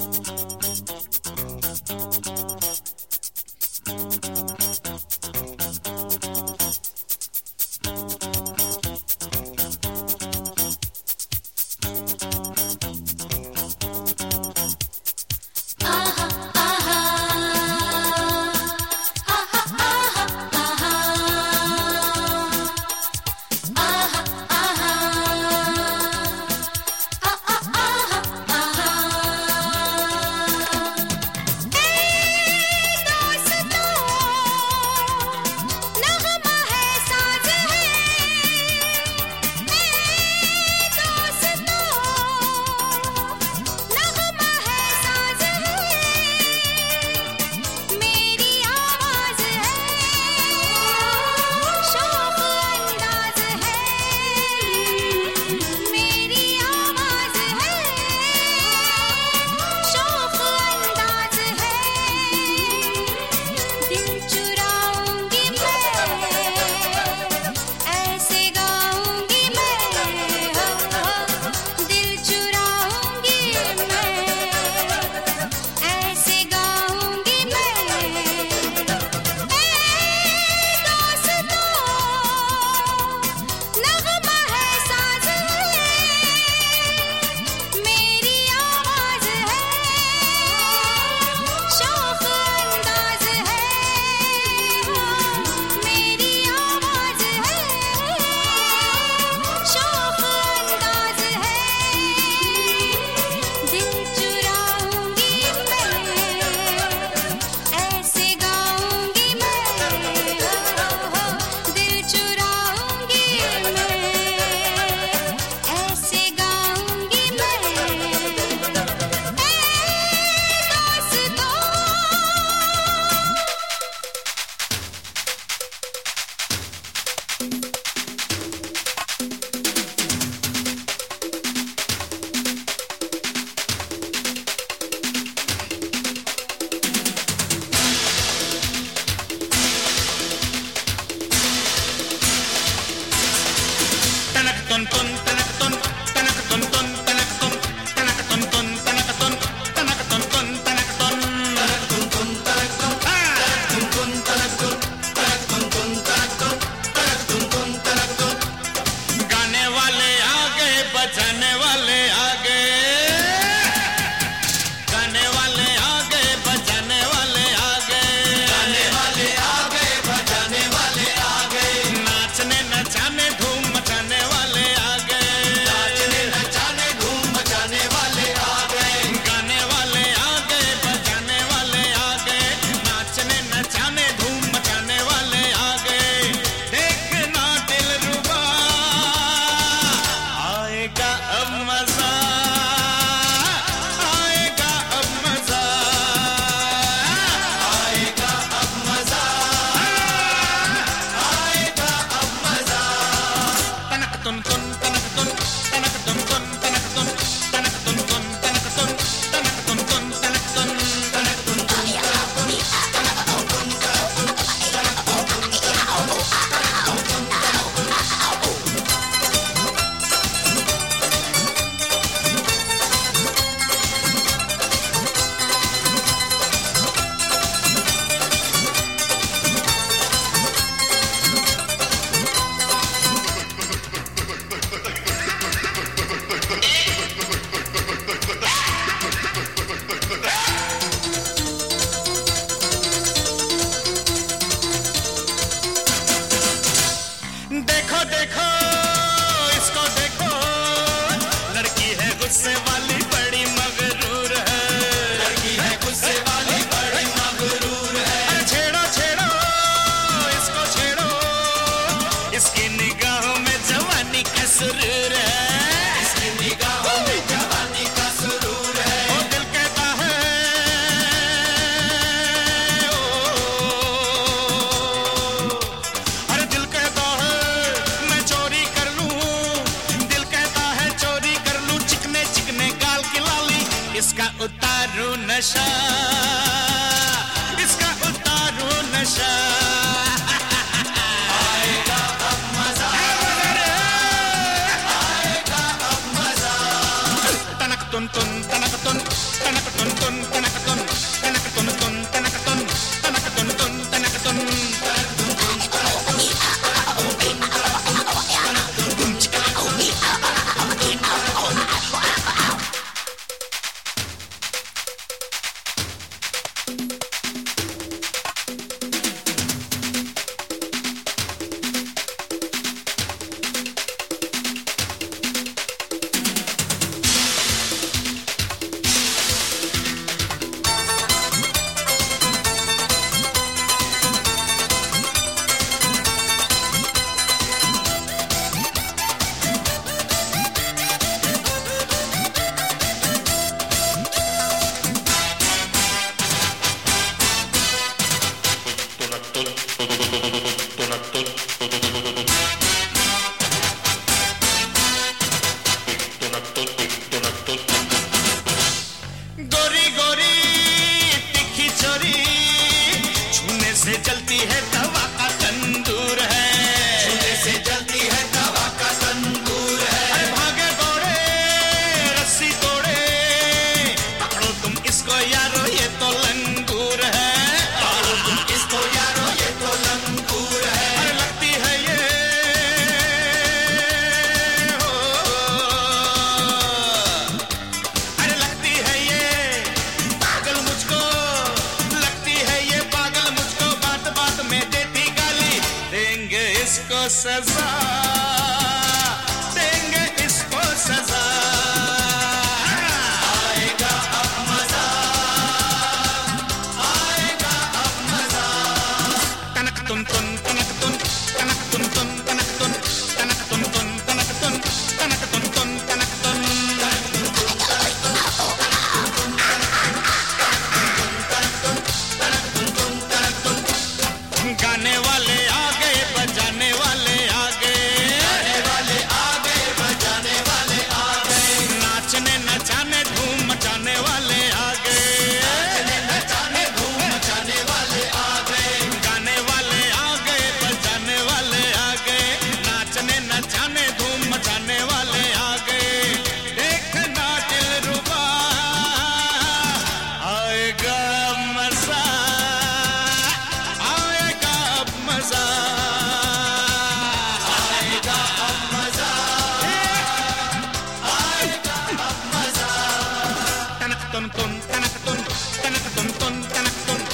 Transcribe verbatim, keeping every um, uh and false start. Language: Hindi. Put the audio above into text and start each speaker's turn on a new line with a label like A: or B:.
A: नशा, इसका उतारो नशा। आएगा अब मजा, आएगा अब मजा। तनक tun tun tanak tun tanak tun tun tanak tun tanak tun tun tanak tun tanak tun tun tanak tun गोरी गोरी तीखी छोरी छूने से जलती है तवा का तंदूर है छूने से जलती है तवा का तंदूर है अरे भागे दौड़े रस्सी तोड़े पकड़ो तुम इसको यारो ये तो लंगूर है पकड़ो तुम इसको यारो ये तो लंगूर है अरे लगती है ये हो अरे लगती है ये पागल मुझको लगती है ये पागल मुझको बात बात में देती गाली देंगे इसको सजा देंगे इसको सजा आएगा अब मजा आएगा अब मजा तनक तुन तुन तनक तुन तनक तुन तुन तनक तुन तनक तुन तुन तनक तुन तनक तुन तुन तनक तुन गाने वाले आ गए बजाने वाले आ गए गाने वाले आ गए बजाने वाले आ गए नाचने नचाने धूम मचाने वाले आ गए नाचने नचाने धूम मचाने वाले आ गए गाने वाले आ गए बजाने वाले आ गए नाचने नचाने धूम मचाने वाले आ गए देखना दिलरुबा आएगा मजा आएगा अब मजा आएगा अब मजा आएगा अब मजा तनक तुन तुन तनक तुन तनक तुन तुन तनक तुन